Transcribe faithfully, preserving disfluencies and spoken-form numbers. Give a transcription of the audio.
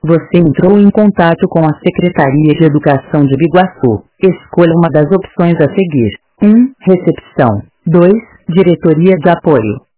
Você entrou em contato com a Secretaria de Educação de Biguaçu. Escolha uma das opções a seguir. um. Recepção. dois. Diretoria de Apoio.